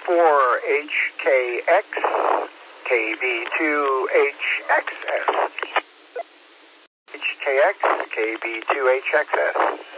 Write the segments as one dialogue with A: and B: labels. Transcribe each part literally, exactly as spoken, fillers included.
A: four H K X, K B two H X S. H K X, K B two H X S.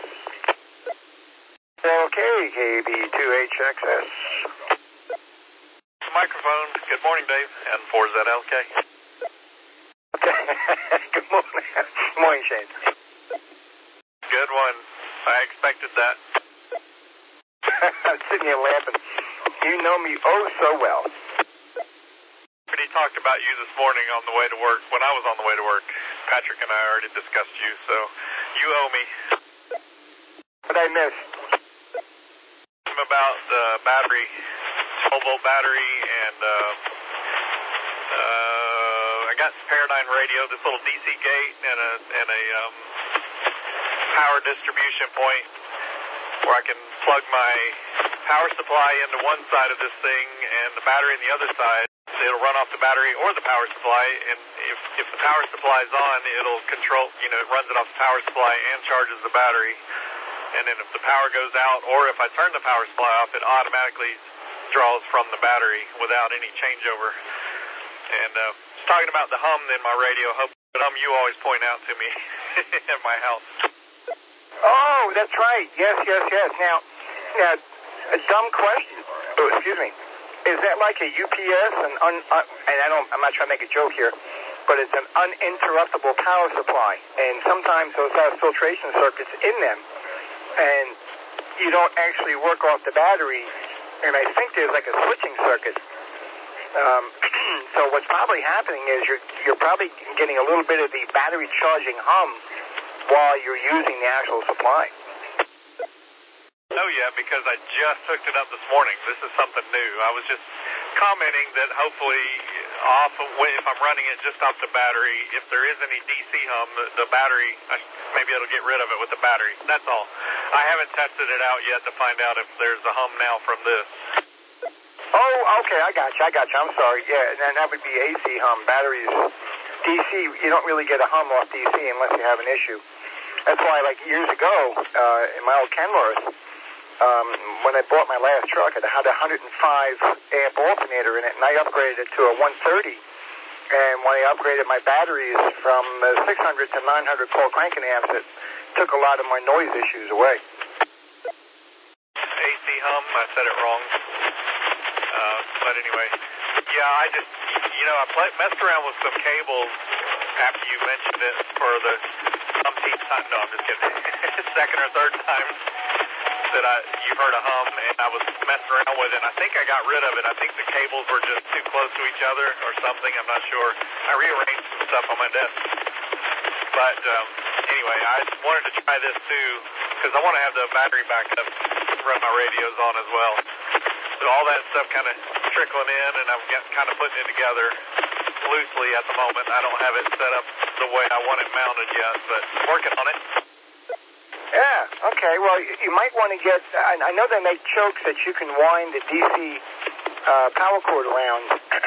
A: Okay, K B two H X S.
B: Microphone. Good morning, Dave. And four Z L K.
A: Okay. Good morning. Good morning, Shane.
B: Good one. I expected that.
A: I'm sitting here laughing. You know me oh so well.
B: But he talked about you this morning on the way to work, when I was on the way to work. Patrick and I already discussed you, so you owe me.
A: What I missed?
B: About the battery, twelve volt battery, and uh, uh, I got this Paradigm radio, this little D C gate, and a and a um, power distribution point where I can plug my power supply into one side of this thing and the battery in the other side. It'll run off the battery or the power supply, and if if the power supply is on, it'll control, you know, it runs it off the power supply and charges the battery. And then if the power goes out, or if I turn the power supply off, it automatically draws from the battery without any changeover. And uh, talking about the hum in my radio, hope the hum you always point out to me at my house.
A: Oh, that's right. Yes, yes, yes. Now, now, a dumb question. Oh, excuse me. Is that like a U P S? And un, un, and I don't. I'm not trying to make a joke here, but it's an uninterruptible power supply, and sometimes those have filtration circuits in them. And you don't actually work off the battery, and I think there's like a switching circuit. Um, so what's probably happening is you're you're probably getting a little bit of the battery charging hum while you're using the actual supply.
B: Oh yeah, because I just hooked it up this morning. This is something new. I was just commenting that hopefully off of, if I'm running it just off the battery, if there is any D C hum, the, the battery, maybe it'll get rid of it with the battery. That's all. I haven't tested it out yet to find out if there's a hum now from this.
A: Oh, okay, I got you, I got you. I'm sorry. Yeah, and then that would be A C hum. Batteries, D C, you don't really get a hum off D C unless you have an issue. That's why, like years ago, uh, in my old Kenworth, Um, when I bought my last truck, it had a one hundred five amp alternator in it, and I upgraded it to a one thirty. And when I upgraded my batteries from uh, six hundred to nine hundred Paul cranking amps, it took a lot of my noise issues away.
B: A C hum, I said it wrong. Uh, but anyway, yeah, I just, you know, I play, messed around with some cables after you mentioned it for the umpteenth time. No, I'm just kidding. Second or third time that I you heard a hum, and I was messing around with it, and I think I got rid of it. I think the cables were just too close to each other or something. I'm not sure. I rearranged some stuff on my desk. But um, anyway, I wanted to try this too, because I want to have the battery backup, run my radios on as well. So all that stuff kind of trickling in, and I'm kind of putting it together loosely at the moment. I don't have it set up the way I want it mounted yet, but working on it.
A: Yeah, okay. Well, you, you might want to get, I, I know they make chokes that you can wind the D C uh, power cord around,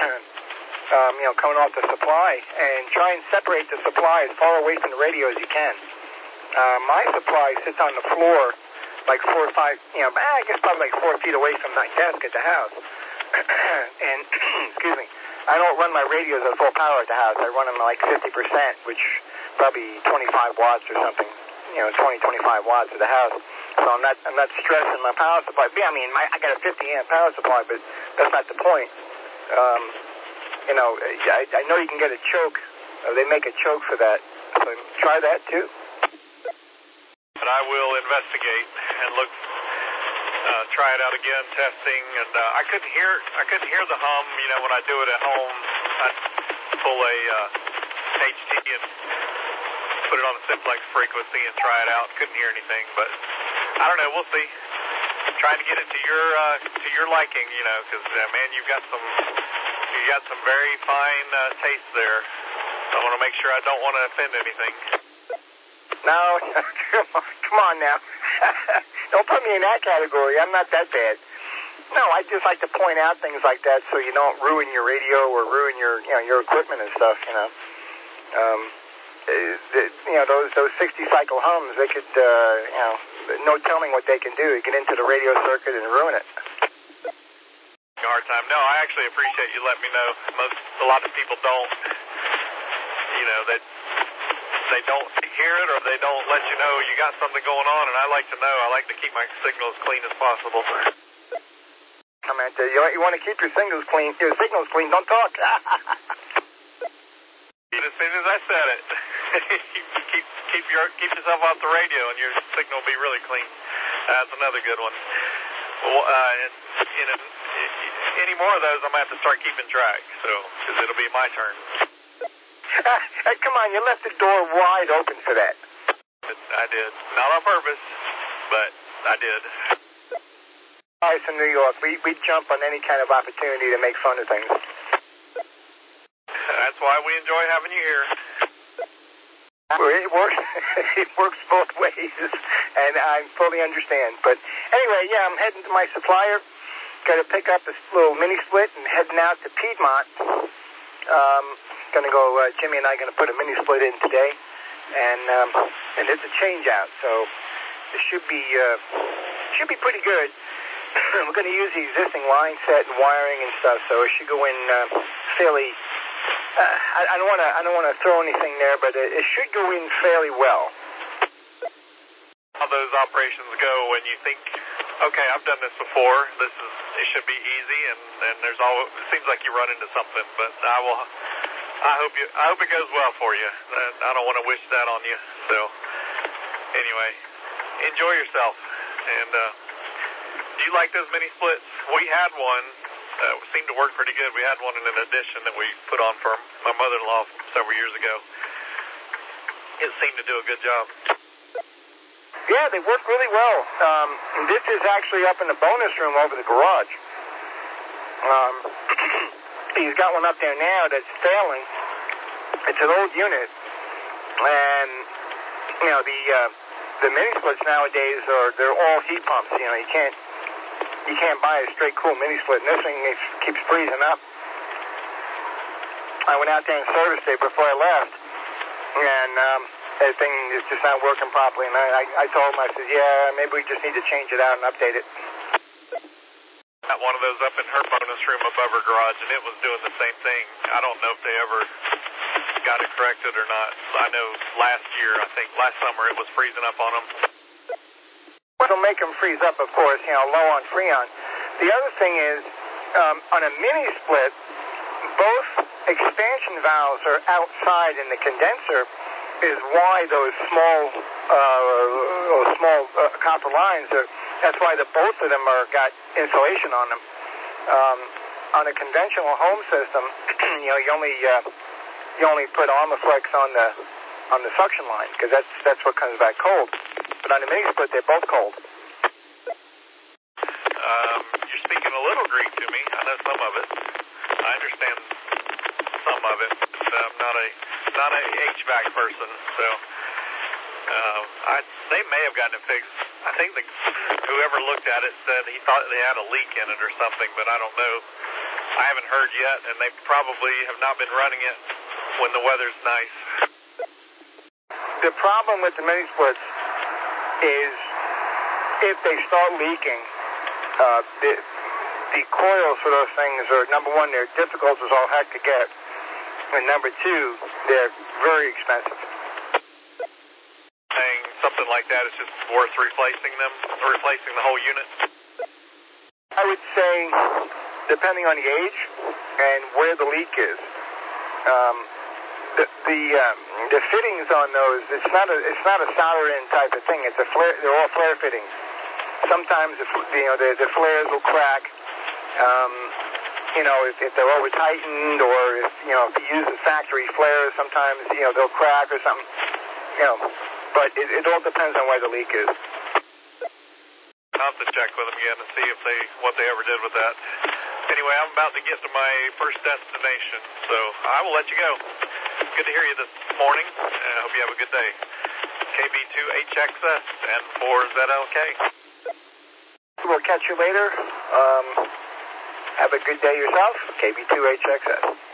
A: um, you know, coming off the supply, and try and separate the supply as far away from the radio as you can. Uh, my supply sits on the floor like four or five, you know, I guess probably like four feet away from my desk at the house. And, excuse me, I don't run my radios at full power at the house. I run them like fifty percent, which probably twenty-five watts or something. You know, twenty, twenty-five watts at the house. So I'm not, I'm not stressing my power supply. Yeah, I mean, my, I got a fifty amp power supply, but that's not the point. Um, you know, I, I know you can get a choke. Uh, they make a choke for that. So try that too.
B: But I will investigate and look, uh, try it out again, testing. And uh, I couldn't hear, I couldn't hear the hum. You know, when I do it at home, I pull a uh, H T and put it on the simplex frequency and try it out. Couldn't hear anything, but I don't know. We'll see. Trying to get it to your uh, to your liking, you know, because uh, man, you've got some you got some very fine uh, taste there. So I want to make sure I don't want to offend anything.
A: No, come on, come on now. Don't put me in that category. I'm not that bad. No, I just like to point out things like that so you don't ruin your radio or ruin your you know your equipment and stuff. You know. Um, The, you know, those those sixty cycle hums, they could, uh, you know, no telling what they can do. Get into the radio circuit and ruin it.
B: Are hard time. No, I actually appreciate you letting me know. Most, a lot of people don't, you know, that they don't hear it or they don't let you know you got something going on, and I like to know. I like to keep my signal as clean as possible.
A: Comment, uh, you, you want to keep your signals clean. Your signals clean. Don't talk.
B: As soon as I said it, keep keep your keep yourself off the radio, and your signal will be really clean. That's another good one. Well, uh, and, you know, any more of those, I'm gonna have to start keeping track. So, because it'll be my turn.
A: Hey, come on, you left the door wide open for that.
B: I did, not on purpose, but I did.
A: Guys from New York, we we jump on any kind of opportunity to make fun of things.
B: That's why we enjoy having you here.
A: It works. It works both ways, and I fully understand. But anyway, yeah, I'm heading to my supplier. Got to pick up this little mini split and heading out to Piedmont. Um, gonna go. Uh, Jimmy and I are gonna put a mini split in today, and um, and it's a change out, so it should be uh, should be pretty good. We're gonna use the existing line set and wiring and stuff, so it should go in uh, fairly. Uh, I, I don't want to. I don't want to throw anything there, but it, it should go in fairly well.
B: How those operations go when you think, okay, I've done this before. This is. It should be easy, and, and there's all. It seems like you run into something, but I will. I hope you. I hope it goes well for you. I don't want to wish that on you. So, anyway, enjoy yourself. And uh, do you like those mini splits? We had one. Uh, seemed to work pretty good. We had one in an addition that we put on for my mother-in-law several years ago. It seemed to do a good job.
A: Yeah, they work really well. Um, this is actually up in the bonus room over the garage. Um, he's got one up there now that's failing. It's an old unit, and you know the uh, the mini splits nowadays are they're all heat pumps. You know, you can't. You can't buy a straight cool mini split, and this thing is, keeps freezing up. I went out there and serviced it before I left, and um, the thing is just not working properly. And I, I, I told him, I said, yeah, maybe we just need to change it out and update it.
B: Got one of those up in her bonus room above her garage, and it was doing the same thing. I don't know if they ever got it corrected or not. I know last year, I think last summer, it was freezing up on them.
A: It'll make them freeze up, of course, you know, low on Freon. The other thing is, um, on a mini split, both expansion valves are outside in the condenser, is why those small, uh, small uh, copper lines are. That's why the both of them are got insulation on them. Um, on a conventional home system, you know, you only uh, you only put Armaflex on the on the suction line because that's that's what comes back cold. But on the mini split, they're both cold.
B: Um, you're speaking a little Greek to me. I know some of it. I understand some of it. But I'm not a not a H V A C person, so uh, I they may have gotten it fixed. I think the, whoever looked at it said he thought they had a leak in it or something, but I don't know. I haven't heard yet, and they probably have not been running it when the weather's nice.
A: The problem with the mini splits is if they start leaking, uh, the, the coils for those things are, number one, they're difficult as all heck to get, and number two, they're very expensive.
B: Saying something like that is just worth replacing them, or replacing the whole unit?
A: I would say, depending on the age and where the leak is, um, the the, um, the fittings on those, it's not a it's not a solder-in type of thing. It's a flare. They're all flare fittings. Sometimes the you know the, the flares will crack. Um, you know if, if they're over tightened, or if you know if you use the factory flares, sometimes you know they'll crack or something. You know, but it, it all depends on where the leak is.
B: I'll have to check with them again and see if they what they ever did with that. Anyway, I'm about to get to my first destination, so I will let you go. Good to hear you this morning, and I hope you have a good day. K B two H X S and four Z L K.
A: We'll catch you later. Um, have a good day yourself. K B two H X S.